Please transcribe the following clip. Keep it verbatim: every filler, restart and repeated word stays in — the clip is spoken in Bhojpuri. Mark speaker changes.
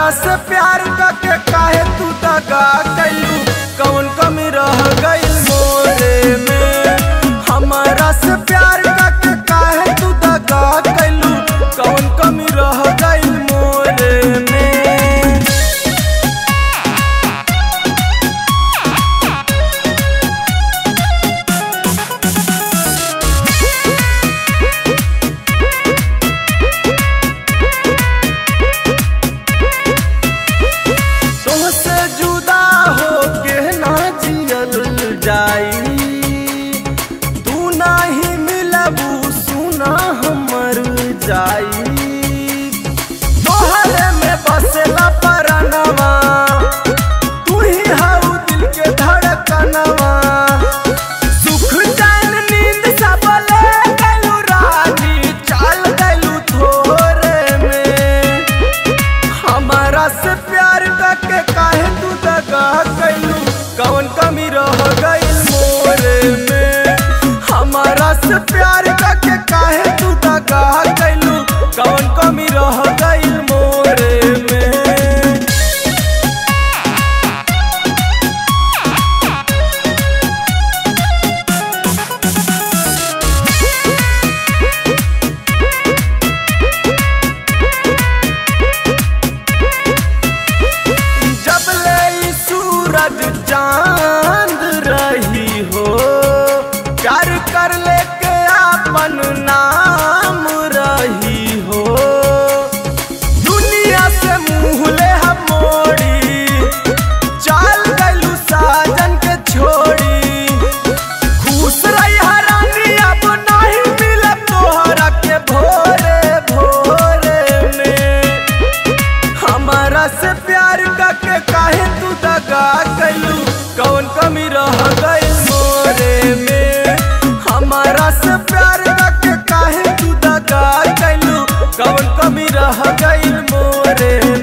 Speaker 1: हमरा से प्यार करके काहे तू दगा कैलू, कौन कमी रह गइल मोरे में। हमरा से प्यार करके काहे तू दगा कैलू, कौन कमी रह गइल मोरे में। जाई तू नाही मिलबू सुना हमर जाई, तोहरे में बसेला परनवा, तू ही हऊ दिल के धड़कनवा। सुख चैन नींद सब ले गइलू रानी, चल गइलू थोरे में। हमरा से प्यार करके काहे तू दगा कैलू, कौन कमी रह गइल मोरे में। हमरा से प्यार करके काहे तू दगा कैलू, कौन कमी रह गइल मोरे में। जब ले सूरज चांद रही हो, प्यार कर लेके अपन नाम रही हो। दुनिया से मुँह ले हम मोड़ी, चाल गइलू साजन के छोड़ी। खुश रही हरानी अब नहीं मिले तोहरा के भोरे भोरे में। हमरा से प्यार करके काहे तू दगा कैलू, कौन कमी रह गइल मोरे में। हमरा से प्यार करके काहे तू दगा कैलू, कौन कमी रह गइल मोरे।